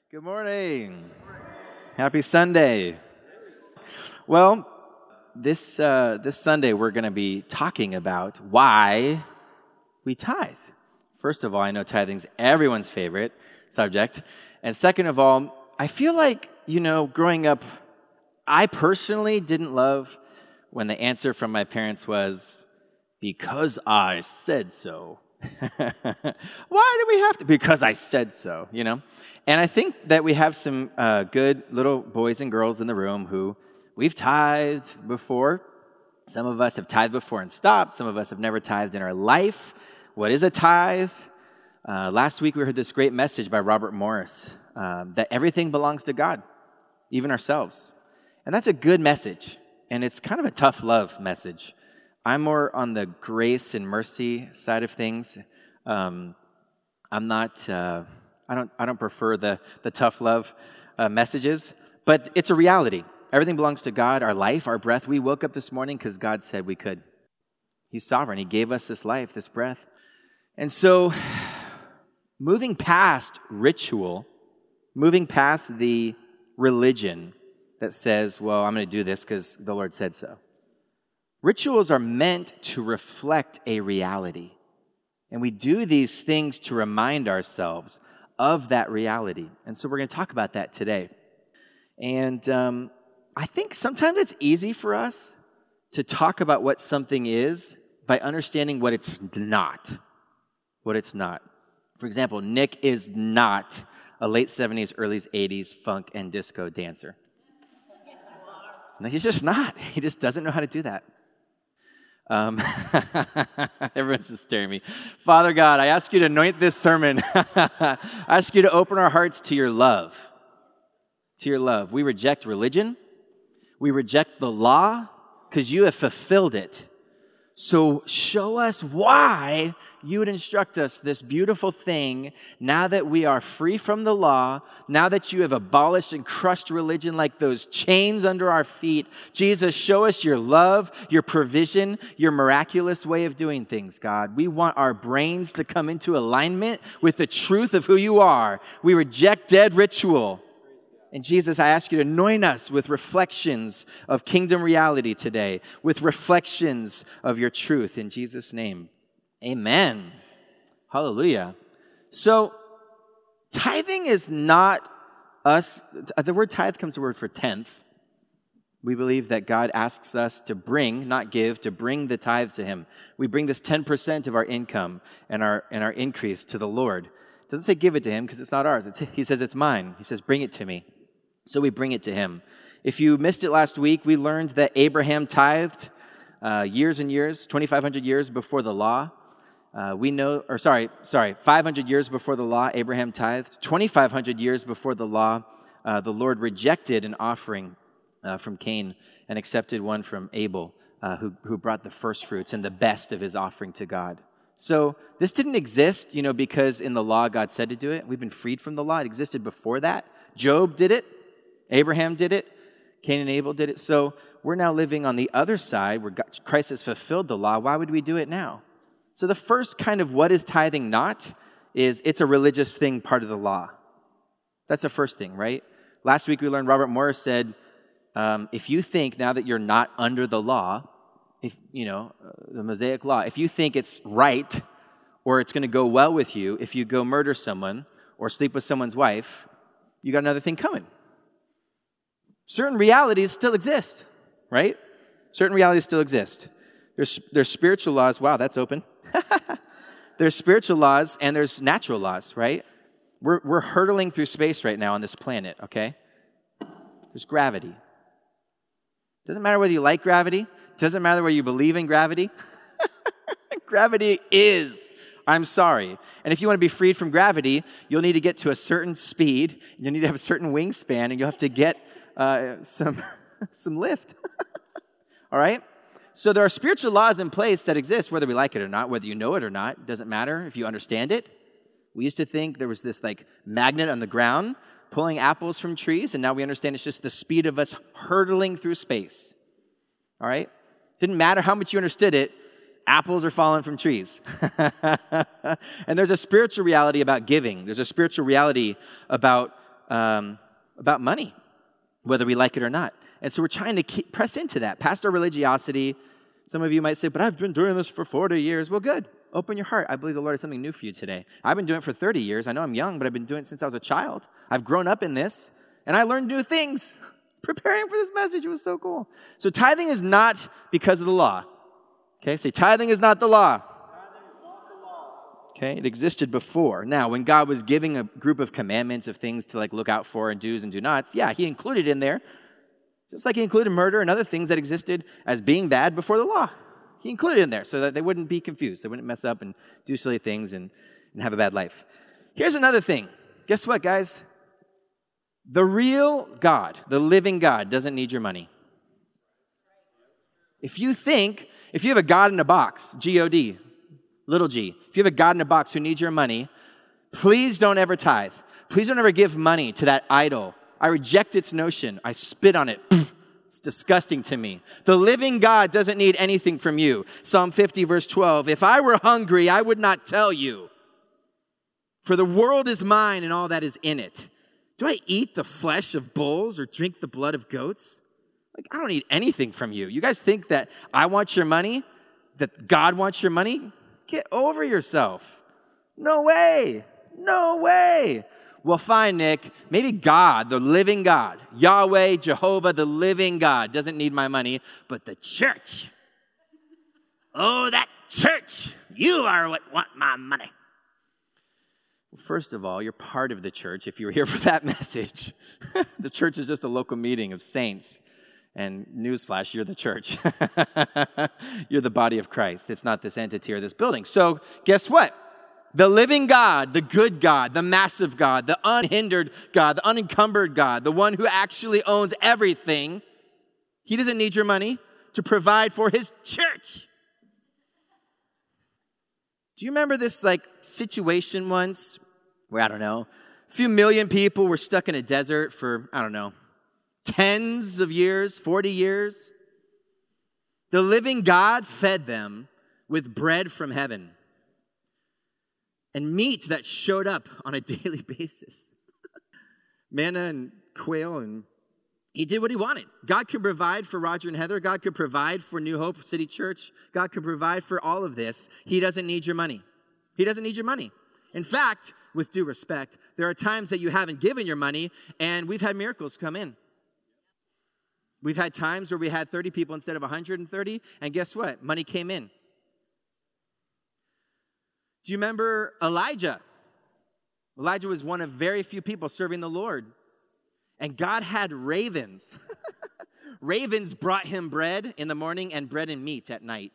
Good morning. Happy Sunday. Well, this Sunday we're going to be talking about why we tithe. First of all, I know tithing's everyone's favorite subject. And second of all, I feel like, growing up, I personally didn't love when the answer from my parents was, because I said so. Why do we have to? Because I said so, And I think that we have some good little boys and girls in the room who we've tithed before. Some of us have tithed before and stopped. Some of us have never tithed in our life. What is a tithe? Last week we heard this great message by Robert Morris that everything belongs to God, even ourselves. And that's a good message. And it's kind of a tough love message. I'm more on the grace and mercy side of things. I'm not. I don't prefer the tough love messages, but it's a reality. Everything belongs to God. Our life, our breath. We woke up this morning because God said we could. He's sovereign. He gave us this life, this breath, and so moving past ritual, moving past the religion that says, "Well, I'm going to do this because the Lord said so." Rituals are meant to reflect a reality. And we do these things to remind ourselves of that reality. And so we're going to talk about that today. And I think sometimes it's easy for us to talk about what something is by understanding what it's not. What it's not. For example, Nick is not a late 70s, early 80s funk and disco dancer. No, he's just not. He just doesn't know how to do that. Everyone's just staring at me. Father God, I ask you to anoint this sermon. I ask you to open our hearts to your love. To your love. We reject religion. We reject the law because you have fulfilled it. So show us why you would instruct us this beautiful thing now that we are free from the law, now that you have abolished and crushed religion like those chains under our feet. Jesus, show us your love, your provision, your miraculous way of doing things, God. We want our brains to come into alignment with the truth of who you are. We reject dead ritual. And Jesus, I ask you to anoint us with reflections of kingdom reality today, with reflections of your truth. In Jesus' name, amen. Hallelujah. So, tithing is not us. The word tithe comes from the word for tenth. We believe that God asks us to bring, not give, to bring the tithe to him. We bring this 10% of our income and our increase to the Lord. It doesn't say give it to him because it's not ours. He says it's mine. He says bring it to me. So we bring it to him. If you missed it last week, we learned that Abraham tithed years and years, 2,500 years before the law. 500 years before the law, Abraham tithed. 2,500 years before the law, the Lord rejected an offering from Cain and accepted one from Abel, who brought the first fruits and the best of his offering to God. So this didn't exist, because in the law God said to do it. We've been freed from the law. It existed before that. Job did it. Abraham did it. Cain and Abel did it. So we're now living on the other side where Christ has fulfilled the law. Why would we do it now? So the first kind of what is tithing not is it's a religious thing, part of the law. That's the first thing, right? Last week we learned Robert Morris said, if you think now that you're not under the law, if the Mosaic law, if you think it's right or it's going to go well with you, if you go murder someone or sleep with someone's wife, you got another thing coming. Certain realities still exist, right? Certain realities still exist. There's spiritual laws. Wow, that's open. There's spiritual laws and there's natural laws, right? We're hurtling through space right now on this planet, okay? There's gravity. Doesn't matter whether you like gravity. Doesn't matter whether you believe in gravity. Gravity is. I'm sorry. And if you want to be freed from gravity, you'll need to get to a certain speed. You'll need to have a certain wingspan, and you'll have to get some lift. All right? So there are spiritual laws in place that exist, whether we like it or not, whether you know it or not. It doesn't matter if you understand it. We used to think there was this magnet on the ground pulling apples from trees, and now we understand it's just the speed of us hurtling through space. All right? Didn't matter how much you understood it, apples are falling from trees. And there's a spiritual reality about giving. There's a spiritual reality about money, whether we like it or not. And so we're trying to press into that. Past our religiosity. Some of you might say, but I've been doing this for 40 years. Well, good. Open your heart. I believe the Lord has something new for you today. I've been doing it for 30 years. I know I'm young, but I've been doing it since I was a child. I've grown up in this, and I learned new things. Preparing for this message, it was so cool. So tithing is not because of the law. Okay, say tithing is not the law. Okay, it existed before. Now, when God was giving a group of commandments of things to look out for and do's and do nots, yeah, he included in there, just like he included murder and other things that existed as being bad before the law. He included it in there so that they wouldn't be confused. They wouldn't mess up and do silly things and have a bad life. Here's another thing. Guess what, guys? The real God, the living God, doesn't need your money. If you have a God in a box, G-O-D, little g, if you have a God in a box who needs your money, please don't ever tithe. Please don't ever give money to that idol. I reject its notion. I spit on it. It's disgusting to me. The living God doesn't need anything from you. Psalm 50, verse 12. If I were hungry, I would not tell you. For the world is mine and all that is in it. Do I eat the flesh of bulls or drink the blood of goats? I don't need anything from you. You guys think that I want your money? That God wants your money? Get over yourself. No way. No way. Well, fine, Nick. Maybe God, the living God, Yahweh, Jehovah, the living God, doesn't need my money, but the church. Oh, that church. You are what want my money. Well, first of all, you're part of the church if you were here for that message. The church is just a local meeting of saints. And newsflash, you're the church. You're the body of Christ. It's not this entity or this building. So guess what? The living God, the good God, the massive God, the unhindered God, the unencumbered God, the one who actually owns everything, he doesn't need your money to provide for his church. Do you remember this situation once where, a few million people were stuck in a desert for, tens of years, 40 years? The living God fed them with bread from heaven and meat that showed up on a daily basis. Manna and quail, and he did what he wanted. God could provide for Roger and Heather. God could provide for New Hope City Church. God could provide for all of this. He doesn't need your money. He doesn't need your money. In fact, with due respect, there are times that you haven't given your money, and we've had miracles come in. We've had times where we had 30 people instead of 130, and guess what? Money came in. Do you remember Elijah? Elijah was one of very few people serving the Lord. And God had ravens. Ravens brought him bread in the morning and bread and meat at night.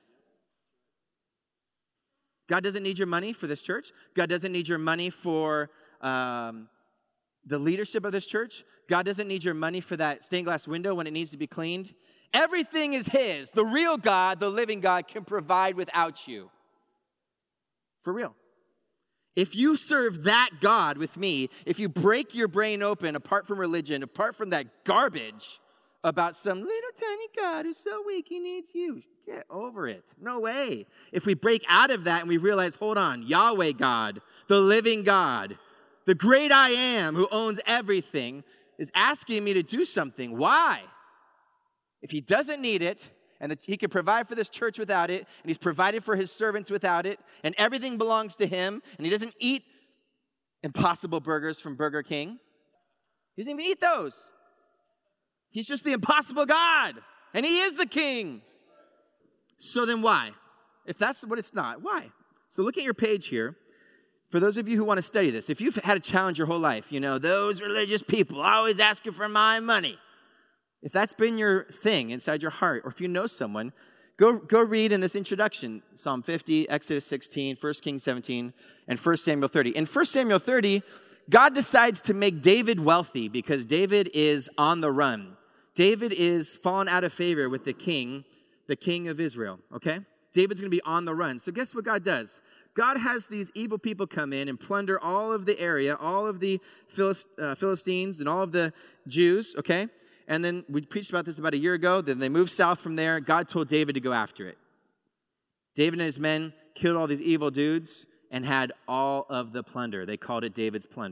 God doesn't need your money for this church. God doesn't need your money for the leadership of this church. God doesn't need your money for that stained glass window when it needs to be cleaned. Everything is his. The real God, the living God, can provide without you. For real. If you serve that God with me, if you break your brain open apart from religion, apart from that garbage about some little tiny God who's so weak he needs you, get over it. No way. If we break out of that and we realize, hold on, Yahweh God, the living God, the great I am who owns everything, is asking me to do something. Why? If he doesn't need it, and that he can provide for this church without it, and he's provided for his servants without it, and everything belongs to him, and he doesn't eat Impossible Burgers from Burger King. He doesn't even eat those. He's just the impossible God, and he is the king. So then why? If that's what it's not, why? So look at your page here. For those of you who want to study this, if you've had a challenge your whole life, those religious people always asking for my money. If that's been your thing inside your heart, or if you know someone, go read in this introduction, Psalm 50, Exodus 16, 1 Kings 17, and 1 Samuel 30. In 1 Samuel 30, God decides to make David wealthy because David is on the run. David is fallen out of favor with the king of Israel, okay? David's going to be on the run. So guess what God does? God has these evil people come in and plunder all of the area, all of the Philistines and all of the Jews, okay? And then we preached about this about a year ago. Then they moved south from there. God told David to go after it. David and his men killed all these evil dudes and had all of the plunder. They called it David's plunder.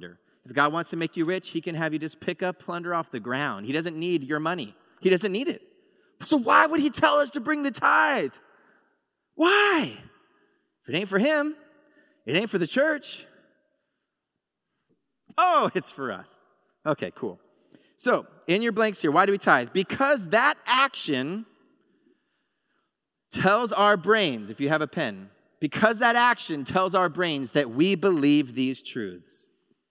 If God wants to make you rich, he can have you just pick up plunder off the ground. He doesn't need your money. He doesn't need it. So why would he tell us to bring the tithe? Why? If it ain't for him, it ain't for the church. Oh, it's for us. Okay, cool. So, in your blanks here, why do we tithe? Because that action tells our brains, if you have a pen, because that action tells our brains that we believe these truths.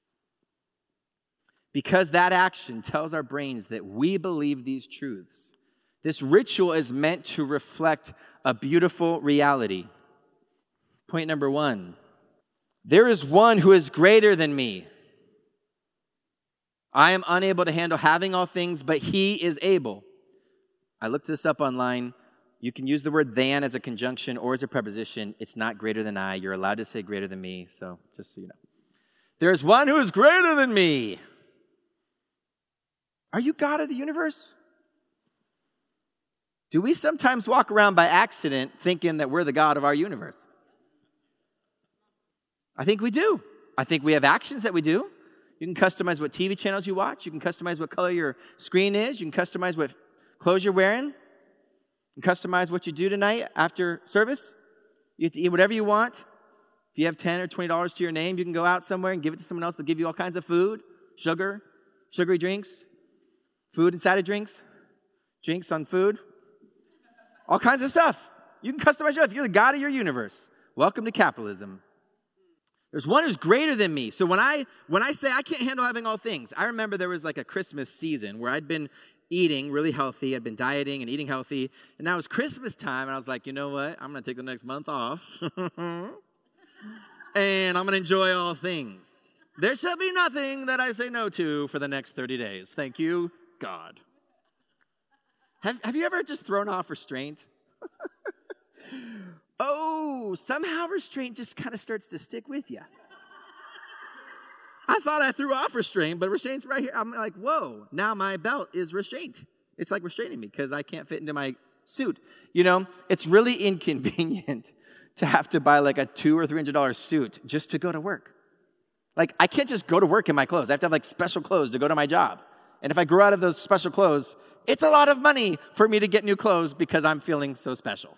Because that action tells our brains that we believe these truths. This ritual is meant to reflect a beautiful reality. Point number 1. There is one who is greater than me. I am unable to handle having all things, but he is able. I looked this up online. You can use the word than as a conjunction or as a preposition. It's not greater than I. You're allowed to say greater than me, so just so you know. There's one who is greater than me. Are you God of the universe? Do we sometimes walk around by accident thinking that we're the God of our universe? I think we do. I think we have actions that we do. You can customize what TV channels you watch. You can customize what color your screen is. You can customize what clothes you're wearing. You can customize what you do tonight after service. You get to eat whatever you want. If you have $10 or $20 to your name, you can go out somewhere and give it to someone else. They'll give you all kinds of food, sugar, sugary drinks, food inside of drinks, drinks on food, all kinds of stuff. You can customize your life. You're the God of your universe. Welcome to capitalism. There's one who's greater than me. So when I say I can't handle having all things, I remember there was like a Christmas season where I'd been eating really healthy. I'd been dieting and eating healthy. And now it was Christmas time, and I was like, you know what? I'm going to take the next month off. And I'm going to enjoy all things. There shall be nothing that I say no to for the next 30 days. Thank you, God. Have you ever just thrown off restraint? Oh, somehow restraint just kind of starts to stick with you. I thought I threw off restraint, but restraint's right here. I'm like, whoa, now my belt is restraint. It's like restraining me because I can't fit into my suit. You know, it's really inconvenient to have to buy like a $200 or $300 suit just to go to work. Like, I can't just go to work in my clothes. I have to have like special clothes to go to my job. And if I grow out of those special clothes, it's a lot of money for me to get new clothes because I'm feeling so special.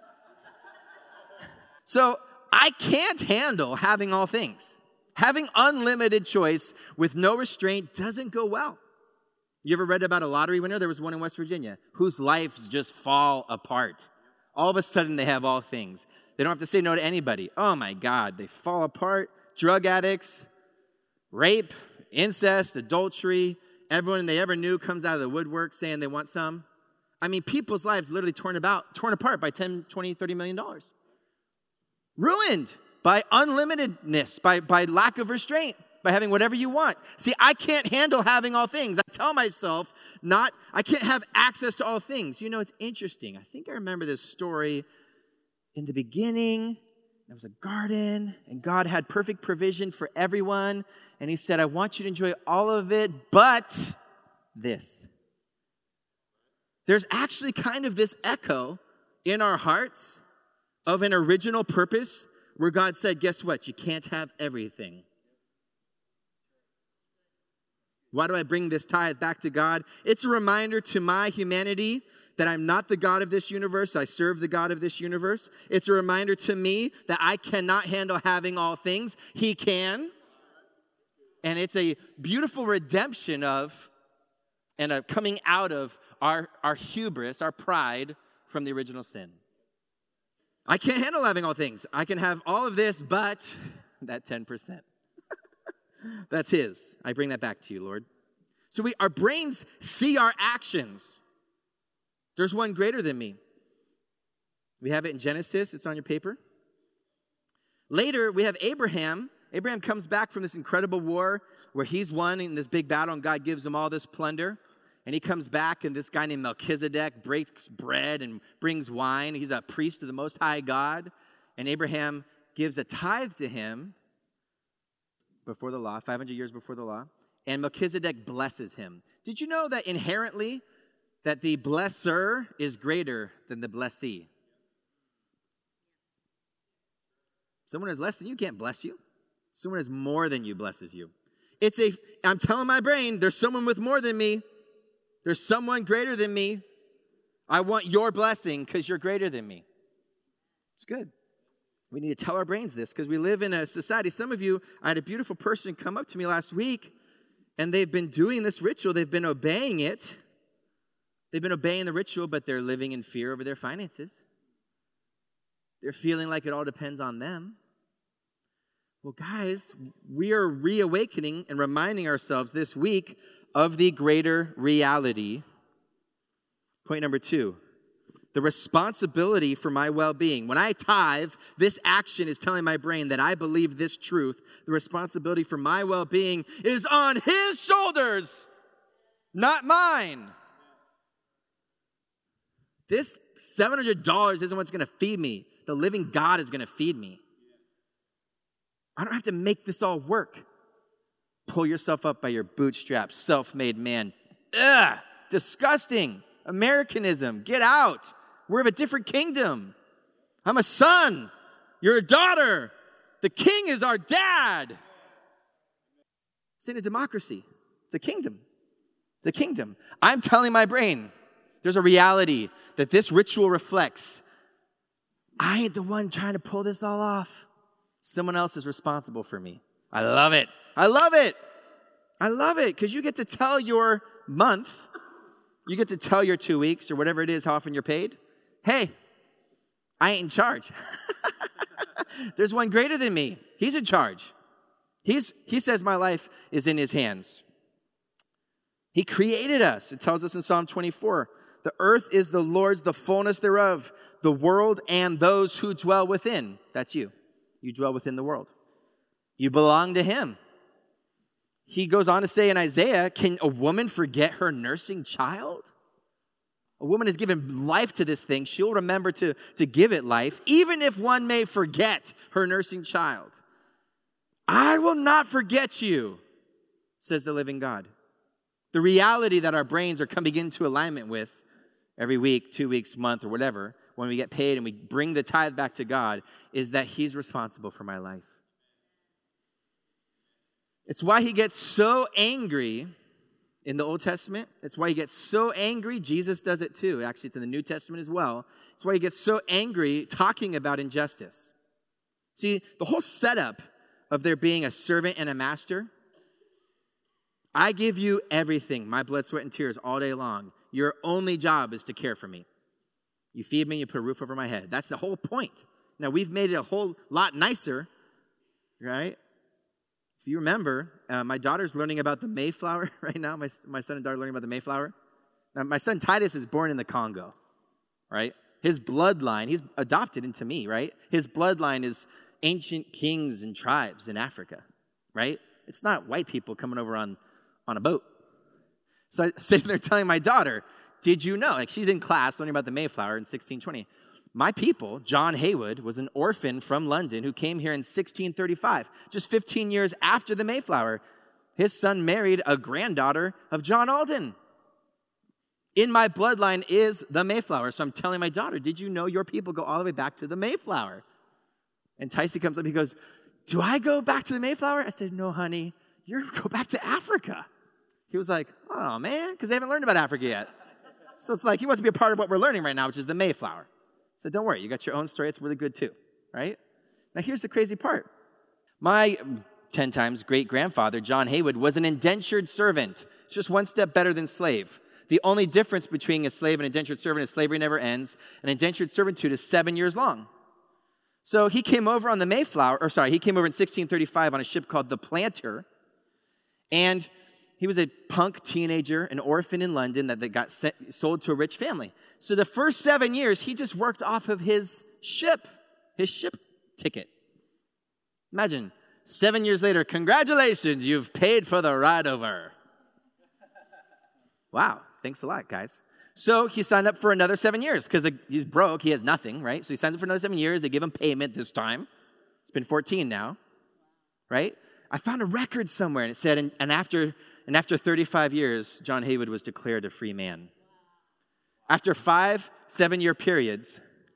So I can't handle having all things. Having unlimited choice with no restraint doesn't go well. You ever read about a lottery winner? There was one in West Virginia whose lives just fall apart. All of a sudden they have all things. They don't have to say no to anybody. Oh my God, they fall apart. Drug addicts, rape, incest, adultery. Everyone they ever knew comes out of the woodwork saying they want some. I mean, people's lives literally torn apart by $10, $20, $30 million. Ruined by unlimitedness, by lack of restraint, by having whatever you want. See, I can't handle having all things. I tell myself I can't have access to all things. You know, it's interesting. I think I remember this story. In the beginning, there was a garden, and God had perfect provision for everyone. And he said, I want you to enjoy all of it, but this. There's actually kind of this echo in our hearts of an original purpose where God said, guess what? You can't have everything. Why do I bring this tithe back to God? It's a reminder to my humanity that I'm not the God of this universe. I serve the God of this universe. It's a reminder to me that I cannot handle having all things. He can. And it's a beautiful redemption of and a coming out of our hubris, our pride from the original sin. I can't handle having all things. I can have all of this, but that 10%. That's his. I bring that back to you, Lord. So our brains see our actions. There's one greater than me. We have it in Genesis. It's on your paper. Later, we have Abraham. Abraham comes back from this incredible war where he's won in this big battle, and God gives him all this plunder. And he comes back, and this guy named Melchizedek breaks bread and brings wine. He's a priest of the Most High God. And Abraham gives a tithe to him before the law, 500 years before the law. And Melchizedek blesses him. Did you know that inherently that the blesser is greater than the blessee? Someone who has less than you can't bless you. Someone who has more than you blesses you. I'm telling my brain, there's someone with more than me. There's someone greater than me. I want your blessing because you're greater than me. It's good. We need to tell our brains this because we live in a society. Some of you, I had a beautiful person come up to me last week, and they've been doing this ritual. They've been obeying it. They've been obeying the ritual, but they're living in fear over their finances. They're feeling like it all depends on them. Well, guys, we are reawakening and reminding ourselves this week of the greater reality. Point number 2, the responsibility for my well-being. When I tithe, this action is telling my brain that I believe this truth. The responsibility for my well-being is on his shoulders, not mine. This $700 isn't what's going to feed me. The living God is going to feed me. I don't have to make this all work. Pull yourself up by your bootstraps, self-made man. Ugh, disgusting. Americanism, get out. We're of a different kingdom. I'm a son. You're a daughter. The king is our dad. It's in a democracy. It's a kingdom. It's a kingdom. I'm telling my brain there's a reality that this ritual reflects. I ain't the one trying to pull this all off. Someone else is responsible for me. I love it. I love it. I love it because you get to tell your month, you get to tell your 2 weeks or whatever it is, how often you're paid. Hey, I ain't in charge. There's one greater than me. He's in charge. He says my life is in his hands. He created us. It tells us in Psalm 24, the earth is the Lord's, the fullness thereof, the world and those who dwell within. That's you. You dwell within the world. You belong to him. He goes on to say in Isaiah, can a woman forget her nursing child? A woman has given life to this thing. She'll remember to give it life, even if one may forget her nursing child. I will not forget you, says the living God. The reality that our brains are coming into alignment with every week, 2 weeks, month, or whatever, when we get paid and we bring the tithe back to God, is that he's responsible for my life. It's why he gets so angry in the Old Testament. It's why he gets so angry. Jesus does it too. Actually, it's in the New Testament as well. It's why he gets so angry talking about injustice. See, the whole setup of there being a servant and a master, I give you everything, my blood, sweat, and tears all day long. Your only job is to care for me. You feed me, you put a roof over my head. That's the whole point. Now, we've made it a whole lot nicer, right? If you remember, my daughter's learning about the Mayflower right now. My son and daughter are learning about the Mayflower. Now, my son Titus is born in the Congo, right? His bloodline, he's adopted into me, right? His bloodline is ancient kings and tribes in Africa, right? It's not white people coming over on a boat. So I'm sitting there telling my daughter, did you know? Like, she's in class learning about the Mayflower in 1620. My people, John Haywood, was an orphan from London who came here in 1635, just 15 years after the Mayflower. His son married a granddaughter of John Alden. In my bloodline is the Mayflower. So I'm telling my daughter, did you know your people go all the way back to the Mayflower? And Tyson comes up, he goes, do I go back to the Mayflower? I said, no, honey, you go back to Africa. He was like, oh, man, because they haven't learned about Africa yet. So it's like he wants to be a part of what we're learning right now, which is the Mayflower. So don't worry, you got your own story. It's really good too, right? Now here's the crazy part. My 10 times great-grandfather, John Haywood, was an indentured servant. It's just one step better than slave. The only difference between a slave and indentured servant is slavery never ends. An indentured servitude is 7 years long. So he came over on the Mayflower, he came over in 1635 on a ship called the Planter, and he was a punk teenager, an orphan in London that got sold to a rich family. So the first 7 years, he just worked off of his ship ticket. Imagine, 7 years later, congratulations, you've paid for the ride over. Wow, thanks a lot, guys. So he signed up for another 7 years because he's broke, he has nothing, right? So he signs up for another 7 years, they give him payment this time. It's been 14 now, right? I found a record somewhere, and it said, and after 35 years, John Haywood was declared a free man. After 5 7-year periods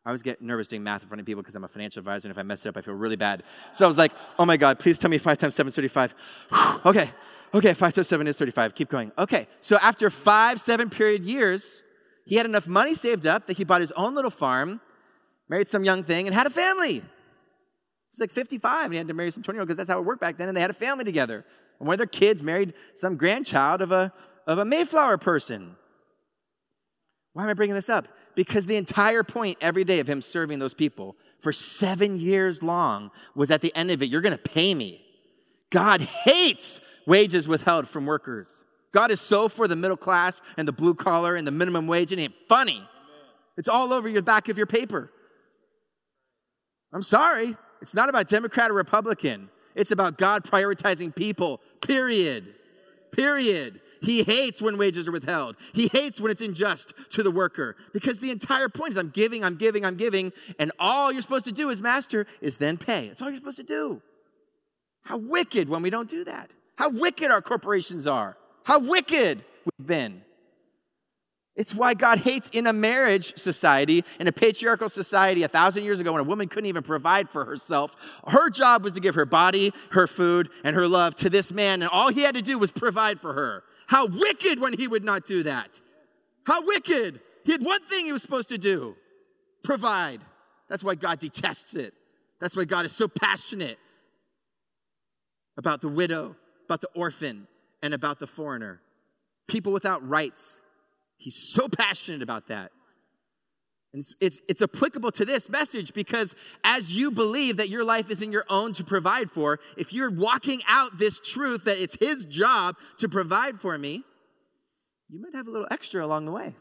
I always get nervous doing math in front of people because I'm a financial advisor, and if I mess it up, I feel really bad. So I was like, oh my God, please tell me 5 times 7 is 35. Okay, 5 times 7 is 35. Keep going. Okay, so after 5 7-period years, he had enough money saved up that he bought his own little farm, married some young thing, and had a family. He was like 55, and he had to marry some 20-year-old because that's how it worked back then, and they had a family together. And one of their kids married some grandchild of a Mayflower person. Why am I bringing this up? Because the entire point every day of him serving those people for 7 years long was at the end of it, you're going to pay me. God hates wages withheld from workers. God is so for the middle class and the blue collar and the minimum wage. It ain't funny. Amen. It's all over your back of your paper. I'm sorry. It's not about Democrat or Republican. It's about God prioritizing people, period. He hates when wages are withheld. He hates when it's unjust to the worker. Because the entire point is I'm giving. And all you're supposed to do as master is then pay. That's all you're supposed to do. How wicked when we don't do that. How wicked our corporations are. How wicked we've been. It's why God hates in a marriage society, in a patriarchal society 1,000 years ago when a woman couldn't even provide for herself. Her job was to give her body, her food, and her love to this man. And all he had to do was provide for her. How wicked when he would not do that. How wicked. He had one thing he was supposed to do. Provide. That's why God detests it. That's why God is so passionate about the widow, about the orphan, and about the foreigner. People without rights. He's so passionate about that. And it's applicable to this message because as you believe that your life isn't your own to provide for, if you're walking out this truth that it's his job to provide for me, you might have a little extra along the way.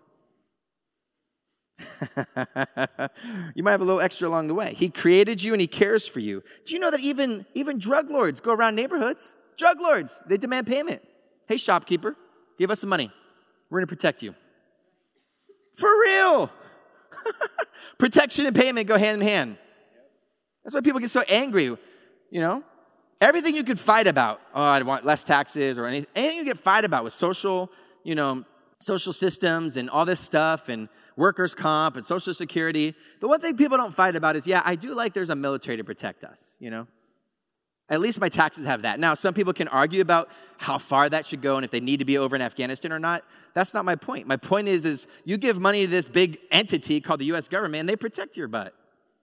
You might have a little extra along the way. He created you and he cares for you. Do you know that even drug lords go around neighborhoods? Drug lords, they demand payment. Hey, shopkeeper, give us some money. We're going to protect you. For real. Protection and payment go hand in hand. That's why people get so angry, you know? Everything you could fight about, oh, I want less taxes or anything you get fight about with social systems and all this stuff and workers' comp and social security. The one thing people don't fight about is, yeah, I do like there's a military to protect us, you know? At least my taxes have that. Now, some people can argue about how far that should go and if they need to be over in Afghanistan or not. That's not my point. My point is you give money to this big entity called the U.S. government and they protect your butt.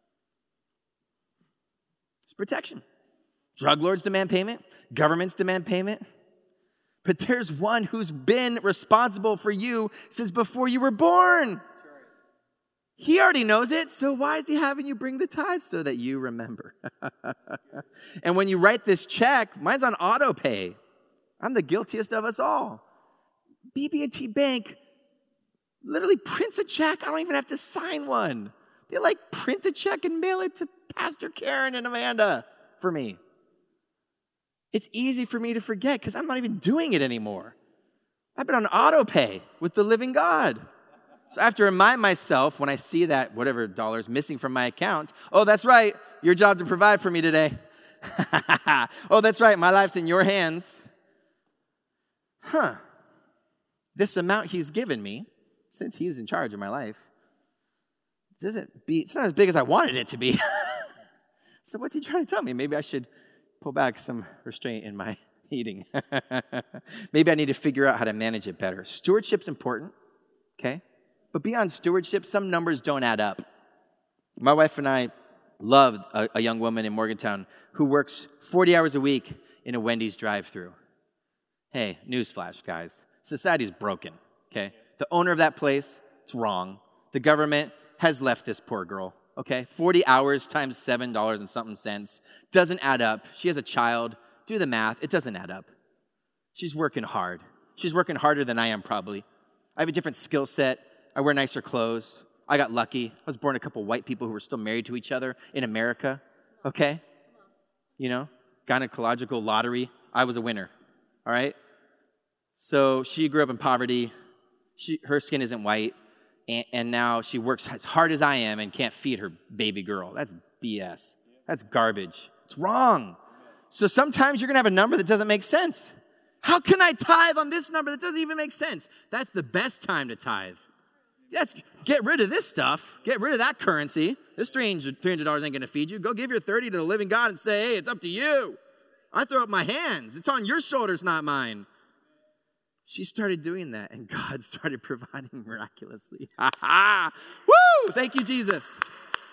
It's protection. Drug lords demand payment. Governments demand payment. But there's one who's been responsible for you since before you were born. He already knows it, so why is he having you bring the tithes so that you remember? And when you write this check, mine's on auto pay. I'm the guiltiest of us all. BB&T Bank literally prints a check. I don't even have to sign one. They print a check and mail it to Pastor Karen and Amanda for me. It's easy for me to forget because I'm not even doing it anymore. I've been on auto pay with the living God. So I have to remind myself when I see that whatever dollar's missing from my account, oh, that's right, your job to provide for me today. Oh, that's right, my life's in your hands. This amount he's given me, since he's in charge of my life, it's not as big as I wanted it to be. So what's he trying to tell me? Maybe I should pull back some restraint in my eating. Maybe I need to figure out how to manage it better. Stewardship's important, okay? But beyond stewardship, some numbers don't add up. My wife and I love a young woman in Morgantown who works 40 hours a week in a Wendy's drive-thru. Hey, newsflash, guys. Society's broken, okay? The owner of that place, it's wrong. The government has left this poor girl, okay? 40 hours times $7 and something cents doesn't add up. She has a child. Do the math. It doesn't add up. She's working hard. She's working harder than I am, probably. I have a different skill set. I wear nicer clothes. I got lucky. I was born to a couple white people who were still married to each other in America, okay? You know, gynecological lottery. I was a winner, all right? So she grew up in poverty. Her skin isn't white, and now she works as hard as I am and can't feed her baby girl. That's BS. That's garbage. It's wrong. So sometimes you're going to have a number that doesn't make sense. How can I tithe on this number that doesn't even make sense? That's the best time to tithe. Get rid of this stuff. Get rid of that currency. This $300 ain't going to feed you. Go give your 30 to the living God and say, hey, it's up to you. I throw up my hands. It's on your shoulders, not mine. She started doing that, and God started providing miraculously. Woo! Thank you, Jesus.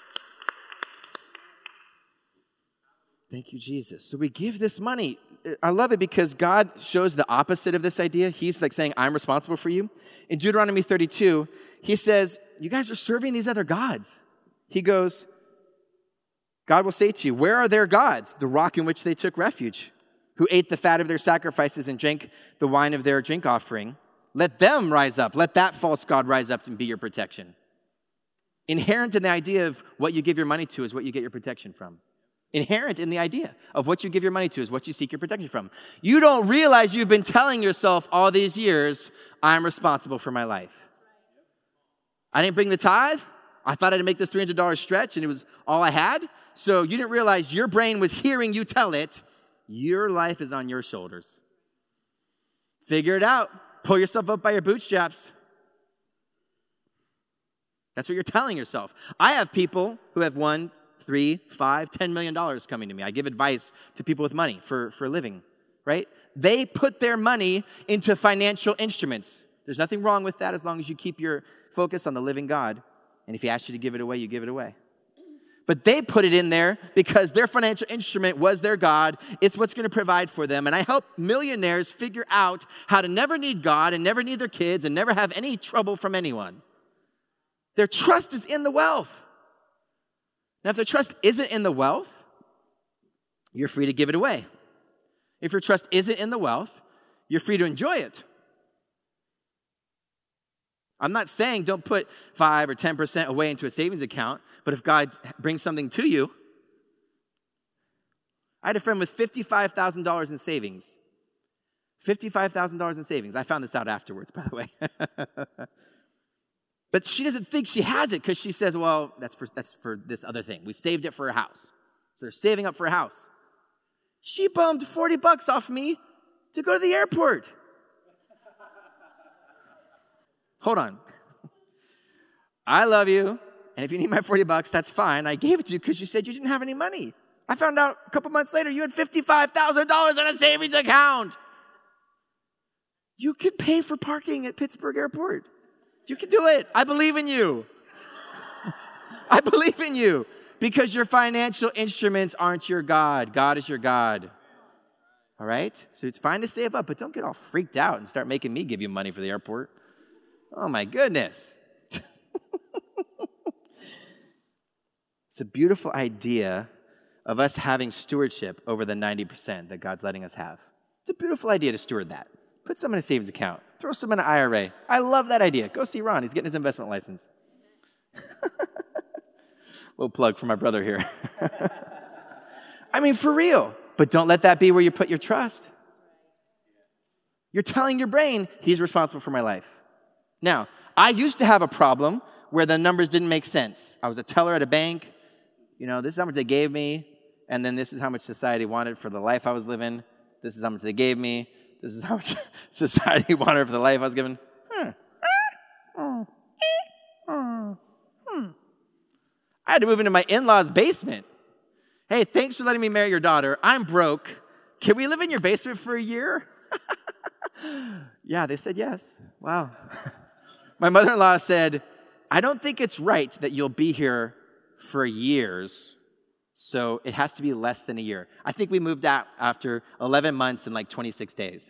Thank you, Jesus. So we give this money. I love it because God shows the opposite of this idea. He's like saying, I'm responsible for you. In Deuteronomy 32, he says, you guys are serving these other gods. He goes, God will say to you, where are their gods, the rock in which they took refuge, who ate the fat of their sacrifices and drank the wine of their drink offering? Let them rise up. Let that false god rise up and be your protection. Inherent in the idea of what you give your money to is what you get your protection from. Inherent in the idea of what you give your money to is what you seek your protection from. You don't realize you've been telling yourself all these years, I'm responsible for my life. I didn't bring the tithe. I thought I'd make this $300 stretch and it was all I had. So you didn't realize your brain was hearing you tell it. Your life is on your shoulders. Figure it out. Pull yourself up by your bootstraps. That's what you're telling yourself. I have people who have $1, $3, $5, $10 million coming to me. I give advice to people with money for a living, right? They put their money into financial instruments. There's nothing wrong with that as long as you keep your focus on the living God. And if he asks you to give it away, you give it away. But they put it in there because their financial instrument was their God. It's what's going to provide for them. And I help millionaires figure out how to never need God and never need their kids and never have any trouble from anyone. Their trust is in the wealth. Now, if their trust isn't in the wealth, you're free to give it away. If your trust isn't in the wealth, you're free to enjoy it. I'm not saying don't put 5 or 10% away into a savings account, but if God brings something to you, I had a friend with $55,000 in savings. $55,000 in savings. I found this out afterwards, by the way. But she doesn't think she has it because she says, well, that's for this other thing. We've saved it for a house. So they're saving up for a house. She bummed $40 off me to go to the airport. Hold on. I love you. And if you need my $40, that's fine. I gave it to you because you said you didn't have any money. I found out a couple months later you had $55,000 in a savings account. You could pay for parking at Pittsburgh Airport. You can do it. I believe in you. I believe in you because your financial instruments aren't your God. God is your God. All right? So it's fine to save up, but don't get all freaked out and start making me give you money for the airport. Oh, my goodness. It's a beautiful idea of us having stewardship over the 90% that God's letting us have. It's a beautiful idea to steward that. Put some in a savings account. Throw some in an IRA. I love that idea. Go see Ron. He's getting his investment license. Little plug for my brother here. I mean, for real. But don't let that be where you put your trust. You're telling your brain, he's responsible for my life. Now, I used to have a problem where the numbers didn't make sense. I was a teller at a bank. You know, this is how much they gave me, and then this is how much society wanted for the life I was living. This is how much they gave me. This is how much society wanted for the life I was given. I had to move into my in-laws' basement. Hey, thanks for letting me marry your daughter. I'm broke. Can we live in your basement for a year? Yeah, they said yes. Wow. My mother-in-law said, I don't think it's right that you'll be here for years, so it has to be less than a year. I think we moved out after 11 months and like 26 days.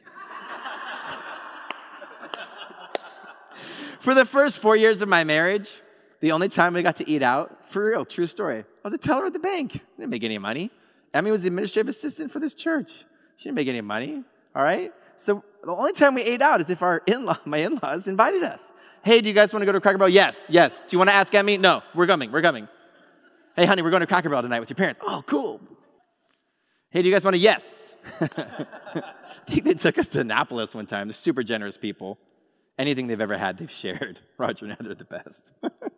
For the first 4 years of my marriage, the only time we got to eat out, for real, true story, I was a teller at the bank. I didn't make any money. Emmy was the administrative assistant for this church. She didn't make any money, all right? So the only time we ate out is if my in-laws invited us. Hey, do you guys want to go to Cracker Barrel? Yes. Do you want to ask Emmy? No, we're coming. Hey, honey, we're going to Cracker Barrel tonight with your parents. Oh, cool. Hey, do you guys want to? Yes. I think they took us to Annapolis one time. They're super generous people. Anything they've ever had, they've shared. Roger and Heather are the best.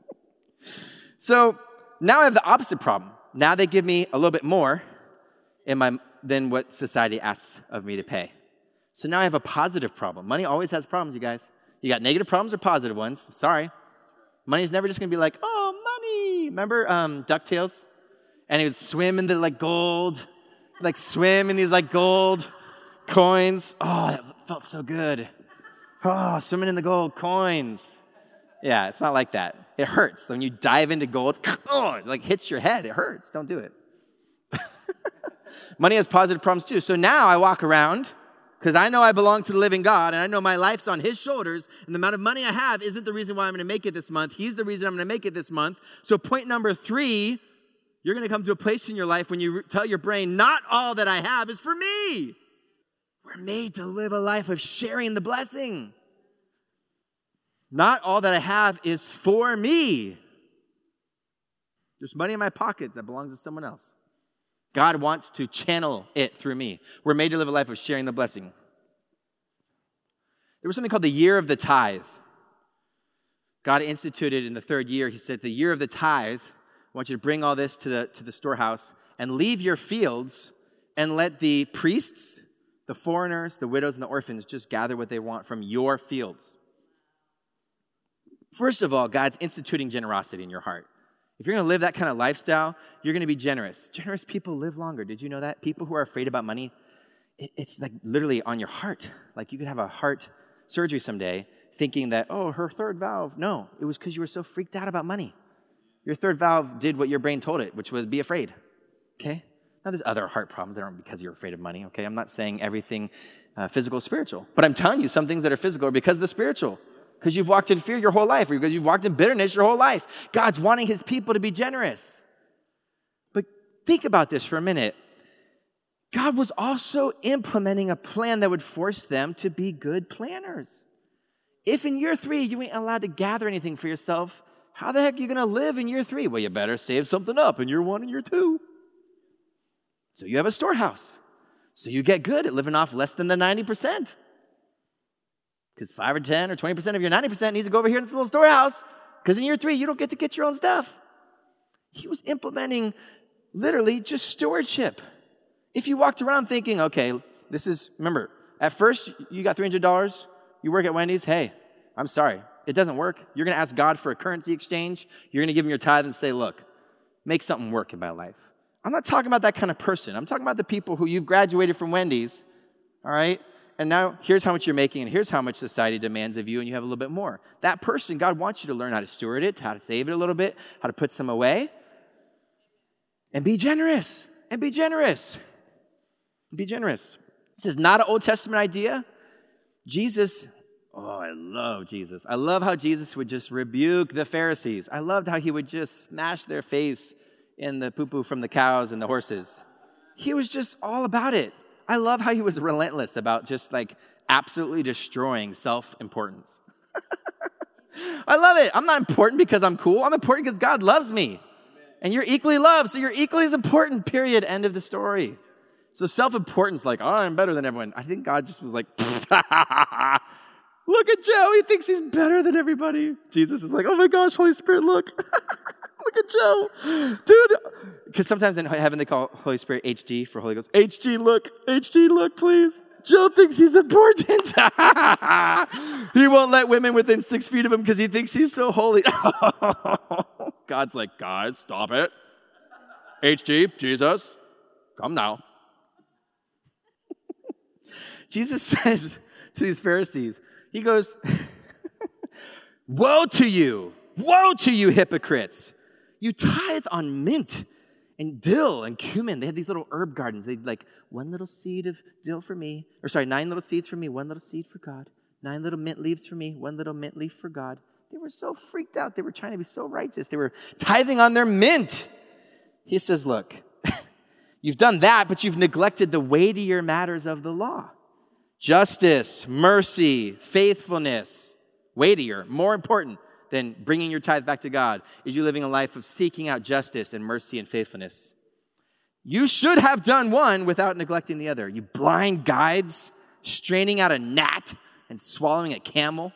So now I have the opposite problem. Now they give me a little bit more than what society asks of me to pay. So now I have a positive problem. Money always has problems, you guys. You got negative problems or positive ones. Sorry. Money's never just going to be like, oh, money. Remember DuckTales? And he would swim in the like gold, like swim in these like gold coins. Oh, that felt so good. Oh, swimming in the gold coins. Yeah, it's not like that. It hurts. When you dive into gold, oh, it like hits your head. It hurts. Don't do it. Money has positive problems too. So now I walk around because I know I belong to the living God and I know my life's on his shoulders and the amount of money I have isn't the reason why I'm going to make it this month. He's the reason I'm going to make it this month. So point number 3, you're going to come to a place in your life when you tell your brain, not all that I have is for me. We're made to live a life of sharing the blessing. Not all that I have is for me. There's money in my pocket that belongs to someone else. God wants to channel it through me. We're made to live a life of sharing the blessing. There was something called the year of the tithe. God instituted in the 3rd year, he said, the year of the tithe, I want you to bring all this to the storehouse and leave your fields and let the priests, the foreigners, the widows, and the orphans just gather what they want from your fields. First of all, God's instituting generosity in your heart. If you're going to live that kind of lifestyle, you're going to be generous. Generous people live longer. Did you know that? People who are afraid about money, it's like literally on your heart. Like you could have a heart surgery someday thinking that, oh, her 3rd valve. No, it was because you were so freaked out about money. Your 3rd valve did what your brain told it, which was be afraid. Okay? Now, there's other heart problems that aren't because you're afraid of money. Okay? I'm not saying everything physical is spiritual. But I'm telling you some things that are physical are because of the spiritual. Because you've walked in fear your whole life, or because you've walked in bitterness your whole life. God's wanting his people to be generous. But think about this for a minute. God was also implementing a plan that would force them to be good planners. If in year 3 you ain't allowed to gather anything for yourself, how the heck are you going to live in year 3? Well, you better save something up in year 1 and year 2. So you have a storehouse. So you get good at living off less than the 90%. Because 5 or 10 or 20% of your 90% needs to go over here in this little storehouse. Because in year 3, you don't get to get your own stuff. He was implementing literally just stewardship. If you walked around thinking, okay, remember, at first you got $300, you work at Wendy's, hey, I'm sorry, it doesn't work. You're going to ask God for a currency exchange. You're going to give him your tithe and say, look, make something work in my life. I'm not talking about that kind of person. I'm talking about the people who you've graduated from Wendy's, all right? And now here's how much you're making, and here's how much society demands of you, and you have a little bit more. That person, God wants you to learn how to steward it, how to save it a little bit, how to put some away, and be generous, and be generous. Be generous. This is not an Old Testament idea. Jesus, I love Jesus. I love how Jesus would just rebuke the Pharisees. I loved how he would just smash their face in the poo-poo from the cows and the horses. He was just all about it. I love how he was relentless about just like absolutely destroying self-importance. I love it. I'm not important because I'm cool. I'm important because God loves me. And you're equally loved, so you're equally as important, period. End of the story. So self-importance, like, I'm better than everyone. I think God just was like, look at Joe. He thinks he's better than everybody. Jesus is like, oh my gosh, Holy Spirit, look. Look at Joe. Dude. Because sometimes in heaven they call Holy Spirit HG for Holy Ghost. HG, look, please. Joe thinks he's important. He won't let women within 6 feet of him because he thinks he's so holy. God's like, guys, stop it. HG, Jesus, come now. Jesus says to these Pharisees, he goes, woe to you, hypocrites. You tithe on mint and dill and cumin. They had these little herb gardens. They'd like 1 little seed of dill for me. 9 little seeds for me, 1 little seed for God. 9 little mint leaves for me, 1 little mint leaf for God. They were so freaked out. They were trying to be so righteous. They were tithing on their mint. He says, look, you've done that, but you've neglected the weightier matters of the law. Justice, mercy, faithfulness. Weightier, more important than bringing your tithe back to God is you living a life of seeking out justice and mercy and faithfulness. You should have done one without neglecting the other. You blind guides, straining out a gnat and swallowing a camel.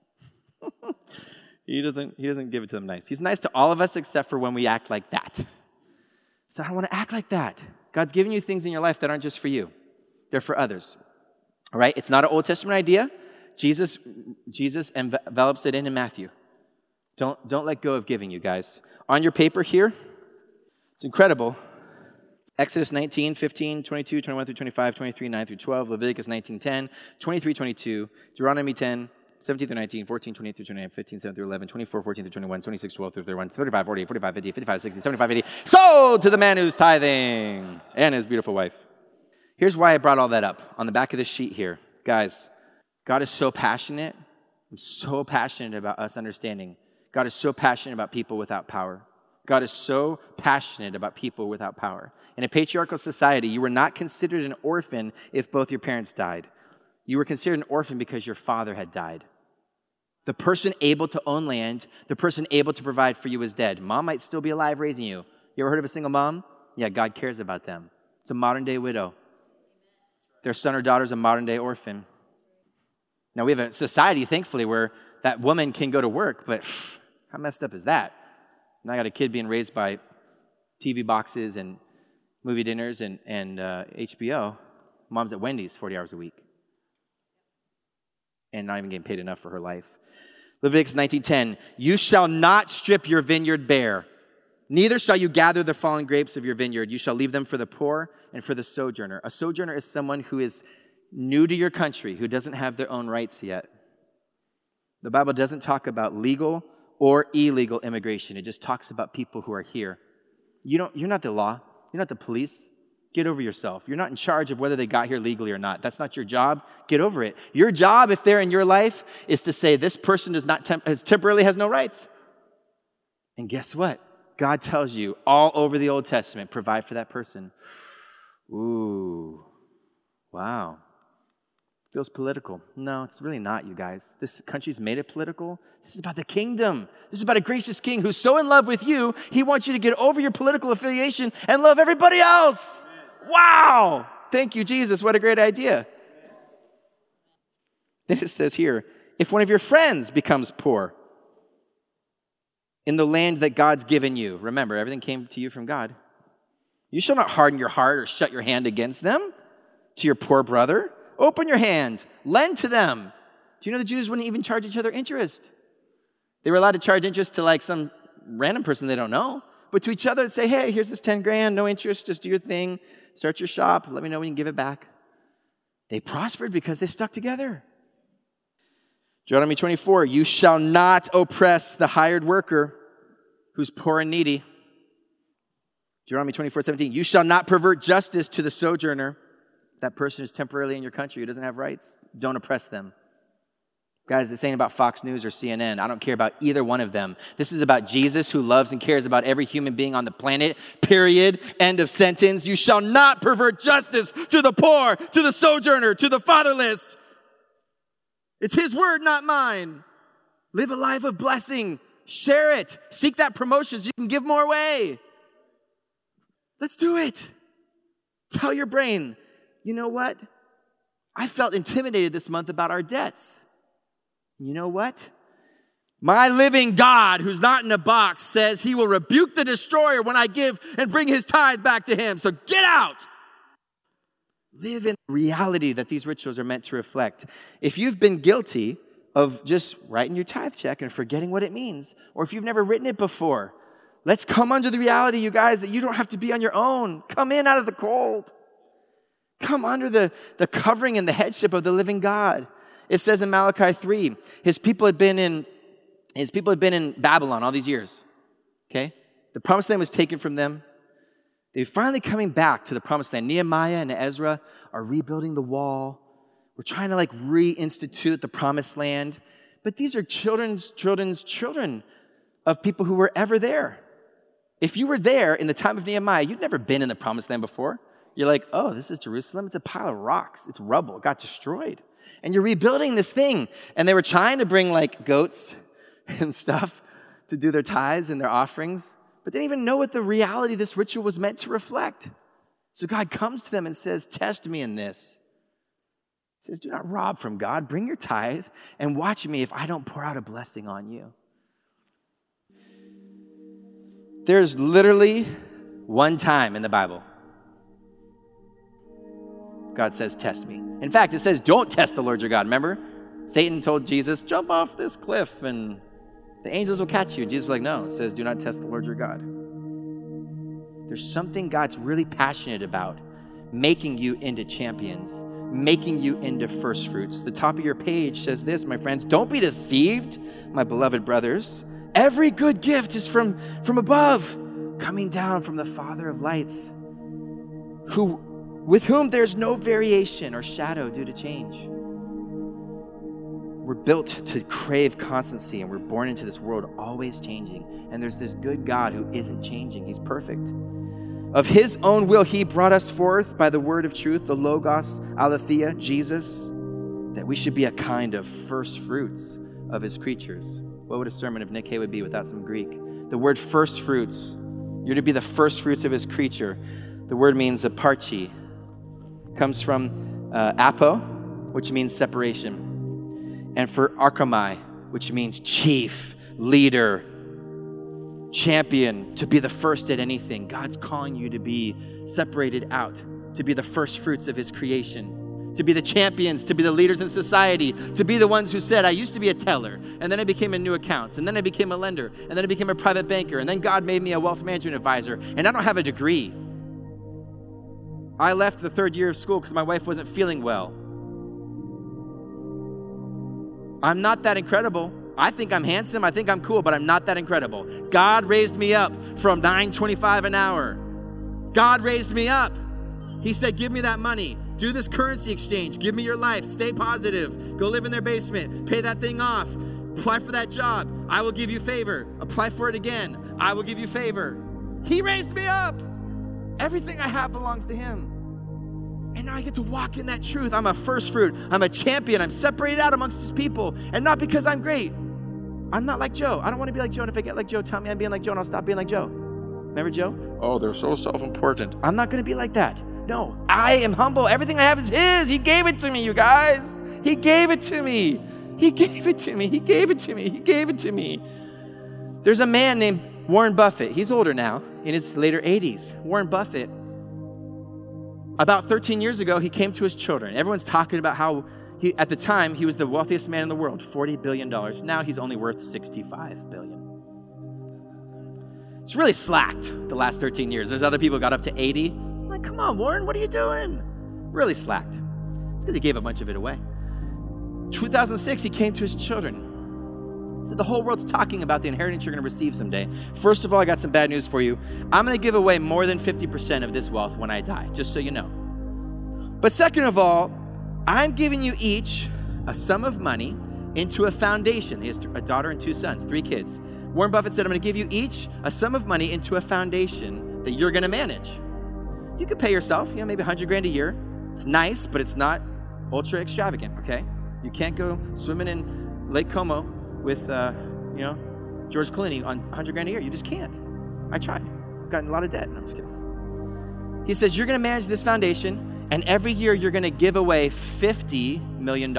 He doesn't give it to them nice. He's nice to all of us except for when we act like that. So I don't want to act like that. God's giving you things in your life that aren't just for you. They're for others. All right? It's not an Old Testament idea. Jesus envelops it in Matthew. Don't let go of giving, you guys. On your paper here, it's incredible. Exodus 19, 15, 22, 21 through 25, 23, 9 through 12, Leviticus 19, 10, 23, 22, Deuteronomy 10, 17 through 19, 14, 28 through 29, 15, 7 through 11, 24, 14 through 21, 26, 12 through 31, 35, 48, 45, 50, 55, 60, 75, 80. Sold to the man who's tithing and his beautiful wife. Here's why I brought all that up on the back of this sheet here. Guys, God is so passionate. I'm so passionate about us understanding. God is so passionate about people without power. God is so passionate about people without power. In a patriarchal society, you were not considered an orphan if both your parents died. You were considered an orphan because your father had died. The person able to own land, the person able to provide for you is dead. Mom might still be alive raising you. You ever heard of a single mom? Yeah, God cares about them. It's a modern-day widow. Their son or daughter is a modern-day orphan. Now, we have a society, thankfully, where that woman can go to work, but how messed up is that? And I got a kid being raised by TV boxes and movie dinners and HBO. Mom's at Wendy's 40 hours a week. And not even getting paid enough for her life. Leviticus 19:10, you shall not strip your vineyard bare, neither shall you gather the fallen grapes of your vineyard. You shall leave them for the poor and for the sojourner. A sojourner is someone who is new to your country, who doesn't have their own rights yet. The Bible doesn't talk about legal or illegal immigration. It just talks about people who are here. You're not the law. You're not the police. Get over yourself. You're not in charge of whether they got here legally or not. That's not your job. Get over it. Your job, if they're in your life, is to say this person temporarily has no rights. And guess what? God tells you all over the Old Testament, provide for that person. Ooh, wow. Feels political. No, it's really not, you guys. This country's made it political. This is about the kingdom. This is about a gracious king who's so in love with you, he wants you to get over your political affiliation and love everybody else. Wow. Thank you, Jesus. What a great idea. Then it says here, if one of your friends becomes poor in the land that God's given you, remember, everything came to you from God. You shall not harden your heart or shut your hand against them to your poor brother. Open your hand, lend to them. Do you know the Jews wouldn't even charge each other interest? They were allowed to charge interest to like some random person they don't know, but to each other they'd say, hey, here's this 10 grand, no interest, just do your thing, start your shop, let me know when you can give it back. They prospered because they stuck together. Deuteronomy 24, you shall not oppress the hired worker who's poor and needy. Deuteronomy 24:17, you shall not pervert justice to the sojourner. That person who's temporarily in your country who doesn't have rights, don't oppress them. Guys, this ain't about Fox News or CNN. I don't care about either one of them. This is about Jesus who loves and cares about every human being on the planet, period, end of sentence. You shall not pervert justice to the poor, to the sojourner, to the fatherless. It's his word, not mine. Live a life of blessing. Share it. Seek that promotion so you can give more away. Let's do it. Tell your brain, you know what? I felt intimidated this month about our debts. You know what? My living God, who's not in a box, says he will rebuke the destroyer when I give and bring his tithe back to him. So get out. Live in the reality that these rituals are meant to reflect. If you've been guilty of just writing your tithe check and forgetting what it means, or if you've never written it before, let's come under the reality, you guys, that you don't have to be on your own. Come in out of the cold. Come under the covering and the headship of the living God. It says in Malachi 3, his people had been in Babylon all these years. Okay? The promised land was taken from them. They're finally coming back to the promised land. Nehemiah and Ezra are rebuilding the wall. We're trying to reinstitute the promised land. But these are children's children of people who were ever there. If you were there in the time of Nehemiah, you'd never been in the promised land before. You're like, oh, this is Jerusalem. It's a pile of rocks. It's rubble. It got destroyed. And you're rebuilding this thing. And they were trying to bring goats and stuff to do their tithes and their offerings. But they didn't even know what the reality of this ritual was meant to reflect. So God comes to them and says, test me in this. He says, do not rob from God. Bring your tithe and watch me if I don't pour out a blessing on you. There's literally one time in the Bible God says, test me. In fact, it says, don't test the Lord your God. Remember? Satan told Jesus, jump off this cliff, and The angels will catch you. Jesus was like, no, it says, do not test the Lord your God. There's something God's really passionate about, making you into champions, making you into first fruits. The top of your page says this, my friends, don't be deceived, my beloved brothers. Every good gift is from above, coming down from the Father of lights, with whom there's no variation or shadow due to change. We're built to crave constancy, and we're born into this world always changing. And there's this good God who isn't changing. He's perfect. Of his own will, he brought us forth by the word of truth, the Logos, Aletheia, Jesus, that we should be a kind of first fruits of his creatures. What would a sermon of Nick Hay would be without some Greek? The word first fruits. You're to be the first fruits of his creature. The word means aparchi. Comes from apo, which means separation. And for archomai, which means chief, leader, champion, to be the first at anything. God's calling you to be separated out, to be the first fruits of his creation, to be the champions, to be the leaders in society, to be the ones who said, I used to be a teller, and then I became a new accounts, and then I became a lender, and then I became a private banker, and then God made me a wealth management advisor, and I don't have a degree. I left the third year of school because my wife wasn't feeling well. I'm not that incredible. I think I'm handsome. I think I'm cool, but I'm not that incredible. God raised me up from $9.25 an hour. God raised me up. He said, give me that money. Do this currency exchange. Give me your life. Stay positive. Go live in their basement. Pay that thing off. Apply for that job. I will give you favor. Apply for it again. I will give you favor. He raised me up. Everything I have belongs to him. And now I get to walk in that truth. I'm a first fruit. I'm a champion. I'm separated out amongst his people. And not because I'm great. I'm not like Joe. I don't want to be like Joe. And if I get like Joe, tell me I'm being like Joe and I'll stop being like Joe. Remember Joe? Oh, they're so self-important. I'm not going to be like that. No, I am humble. Everything I have is his. He gave it to me, you guys. He gave it to me. He gave it to me. He gave it to me. He gave it to me. There's a man named Warren Buffett. He's older now, in his later 80s. Warren Buffett, about 13 years ago, he came to his children. Everyone's talking about how at the time, he was the wealthiest man in the world, $40 billion. Now he's only worth $65 billion. It's really slacked the last 13 years. There's other people who got up to 80. I'm like, come on, Warren, what are you doing? Really slacked. It's because he gave a bunch of it away. 2006, he came to his children. He said, the whole world's talking about the inheritance you're going to receive someday. First of all, I got some bad news for you. I'm going to give away more than 50% of this wealth when I die, just so you know. But second of all, I'm giving you each a sum of money into a foundation. He has a daughter and 2 sons, 3 kids. Warren Buffett said, I'm going to give you each a sum of money into a foundation that you're going to manage. You could pay yourself, maybe $100,000 a year. It's nice, but it's not ultra extravagant, okay? You can't go swimming in Lake Como with, George Clooney on $100,000 a year. You just can't. I tried. Got in a lot of debt. No, I'm just kidding. He says, you're going to manage this foundation, and every year you're going to give away $50 million.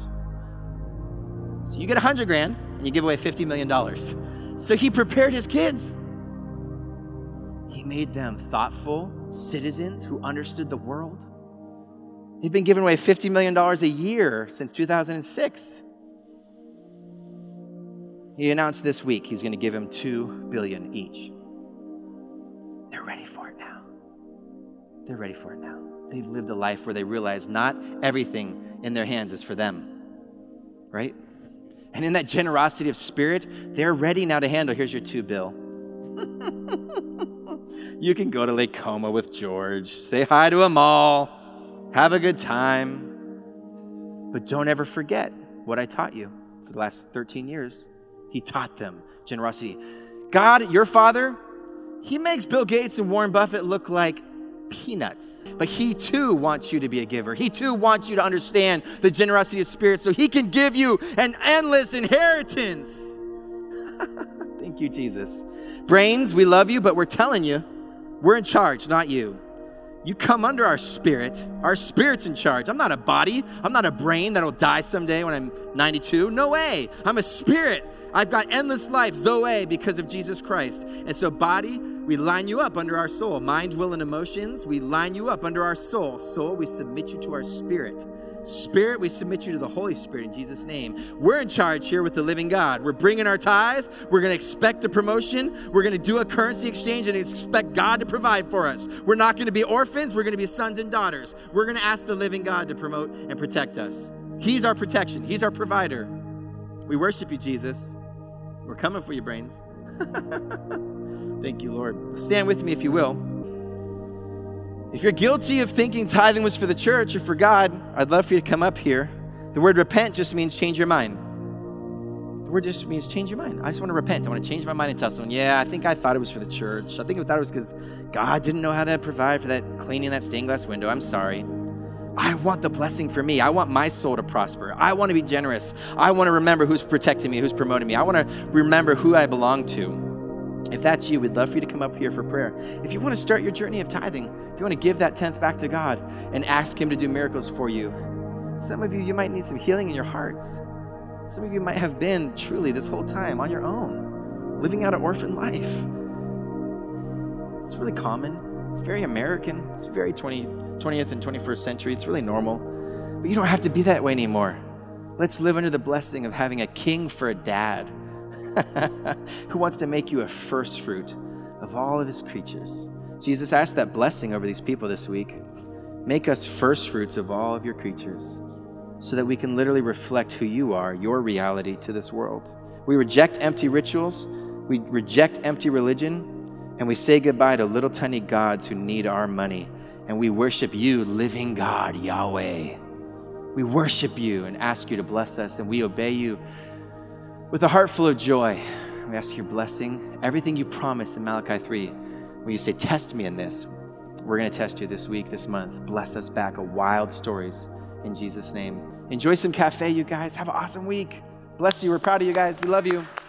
So you get $100,000 and you give away $50 million. So he prepared his kids. He made them thoughtful citizens who understood the world. They've been giving away $50 million a year since 2006. He announced this week he's going to give them $2 billion each. They're ready for it now. They're ready for it now. They've lived a life where they realize not everything in their hands is for them, right? And in that generosity of spirit, they're ready now to handle, here's your $2 billion. You can go to Lake Como with George, say hi to them all, have a good time. But don't ever forget what I taught you for the last 13 years. He taught them generosity. God, your Father, he makes Bill Gates and Warren Buffett look like peanuts. But he too wants you to be a giver. He too wants you to understand the generosity of spirit so he can give you an endless inheritance. Thank you, Jesus. Brains, we love you, but we're telling you, we're in charge, not you. You come under our spirit. Our spirit's in charge. I'm not a body. I'm not a brain that'll die someday when I'm 92. No way. I'm a spirit. I've got endless life, Zoe, because of Jesus Christ. And so body, We line you up under our soul. Mind, will, and emotions, we line you up under our soul. Soul, we submit you to our spirit. Spirit, we submit you to the Holy Spirit in Jesus' name. We're in charge here with the living God. We're bringing our tithe. We're going to expect the promotion. We're going to do a currency exchange and expect God to provide for us. We're not going to be orphans. We're going to be sons and daughters. We're going to ask the living God to promote and protect us. He's our protection. He's our provider. We worship you, Jesus. We're coming for your brains. Thank you, Lord. Stand with me if you will. If you're guilty of thinking tithing was for the church or for God, I'd love for you to come up here. The word repent just means change your mind. The word just means change your mind. I just want to repent. I want to change my mind and tell someone, yeah, I think I thought it was for the church. I think I thought it was because God didn't know how to provide for that cleaning that stained glass window. I'm sorry. I want the blessing for me. I want my soul to prosper. I want to be generous. I want to remember who's protecting me, who's promoting me. I want to remember who I belong to. If that's you, we'd love for you to come up here for prayer. If you want to start your journey of tithing, if you want to give that 10th back to God and ask him to do miracles for you. Some of you might need some healing in your hearts. Some of you might have been truly this whole time on your own, living out an orphan life. It's really common. It's very American. It's very 20th and 21st century. It's really normal. But you don't have to be that way anymore. Let's live under the blessing of having a king for a dad who wants to make you a first fruit of all of his creatures. Jesus asked that blessing over these people this week. Make us first fruits of all of your creatures so that we can literally reflect who you are, your reality to this world. We reject empty rituals, we reject empty religion, and we say goodbye to little tiny gods who need our money. And we worship you, living God, Yahweh. We worship you and ask you to bless us, and we obey you with a heart full of joy. We ask your blessing, everything you promised in Malachi 3. When you say, test me in this, we're going to test you this week, this month. Bless us back of wild stories in Jesus' name. Enjoy some cafe, you guys. Have an awesome week. Bless you. We're proud of you guys. We love you.